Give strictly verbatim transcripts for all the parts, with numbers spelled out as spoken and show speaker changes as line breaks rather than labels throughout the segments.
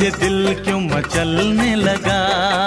ये दिल क्यों मचलने लगा।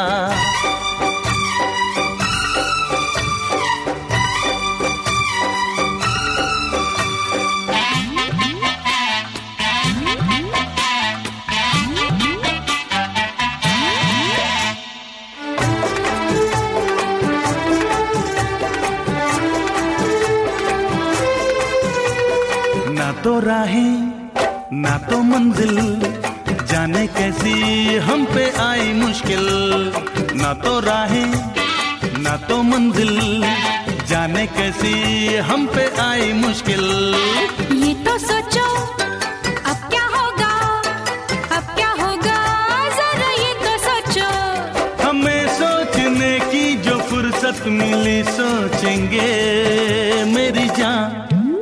ना तो राहें ना तो मंजिल, जाने कैसी हम पे आई मुश्किल। ना तो राहें ना तो मंजिल, जाने कैसी हम पे आई मुश्किल।
ये तो सोचो अब क्या होगा, अब क्या होगा, जरा ये तो सोचो।
हमें सोचने की जो फुर्सत मिली, सोचेंगे मेरी जान।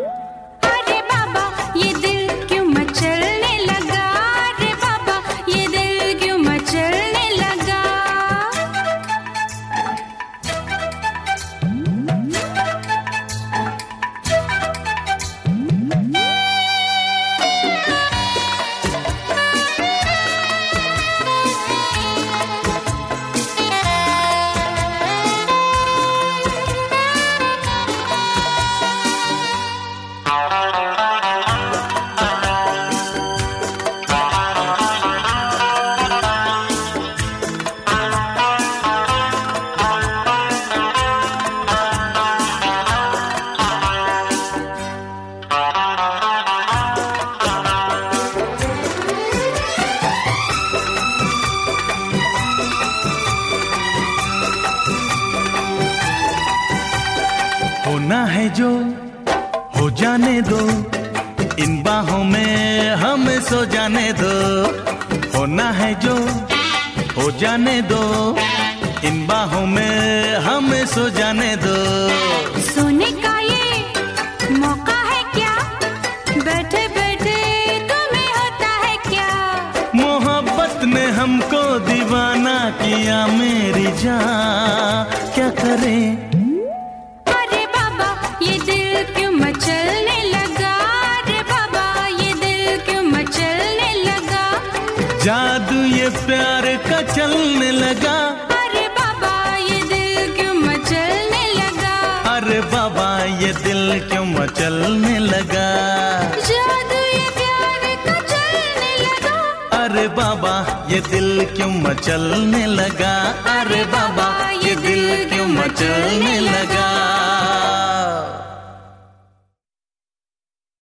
होना है जो हो जाने दो, इन बाहों में हमें सो जाने दो। होना है जो हो जाने दो, इन बाहों में हमें सो जाने दो।
सोने का ये मौका है क्या, बैठे बैठे तुम्हें होता है क्या।
मोहब्बत ने हमको दीवाना किया मेरी जान, क्या करें। जादू ये प्यार का चलने लगा।
अरे बाबा ये दिल क्यों मचलने लगा।
अरे बाबा ये दिल क्यों मचलने लगा।
जादू ये प्यार का चलने लगा।
अरे बाबा ये दिल क्यों मचलने लगा। अरे बाबा ये दिल क्यों मचलने लगा।